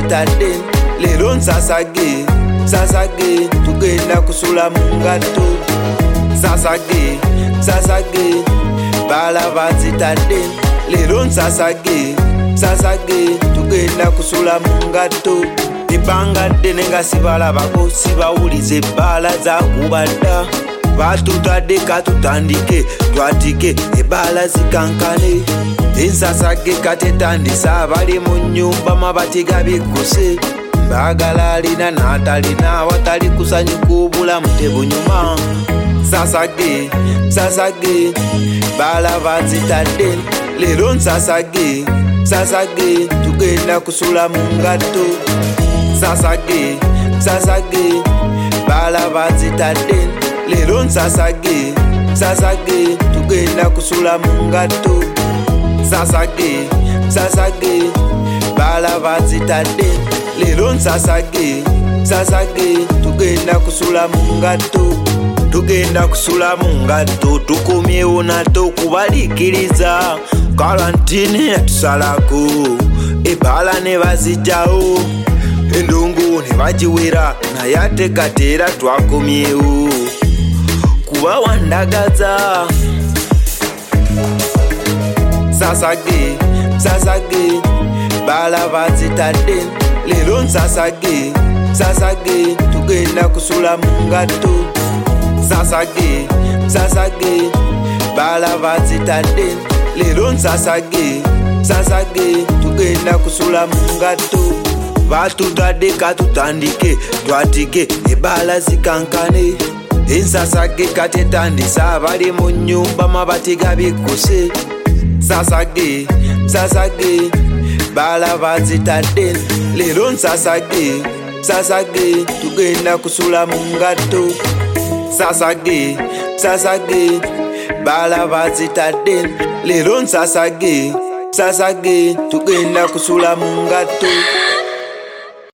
bazitadde lero nsasage sasage tugenda kusula mu ngatto sasage sasage bala bazitadde lero nsasage sasage tugenda kusula mu ngatto ebbanga ddene nga sibalabako sibawulize ebbala zakubadda batutadde katutandike twatike ebbala zikankane ensasage katetandisa abali mu nnyumba mabati gabikkuse mbagala alina n'atalina awatali kusanyuka obulamu tebunyuma sasage sasage bala bazitadde lero nsasage sasage tugenda kusula mu ngatto sasage sasage bala bazitadde lero nsasage sasage tugenda kusula mu ngatto sasage sasage bala bazitadde lero nsasage sasage tugenda kusula mu ngatto tugenda kusula mu ngatto tukomyewo nato okubalikiriza karantini yatusalako ebbala ne bazijjawo endongo ne bagiwera naye ate kati era twakomyewo kuba wandagaza sasage sasage bala bazitadde lero nsasage sasage tugenda kusula mu ngatto sasage sasage bala bazitadde lero nsasage sasage tugenda kusula mu ngatto batutadde katutandike twatike ebbala zikankane ensasage katetandisa abali mu nnyumba mabati gabikkuse sasage sasage bala bazitadde lero nsasage sasage tugenda kusula mu ngatto sasage sasage bala bazitadde lero nsasage sasage tugenda kusula mu ngatto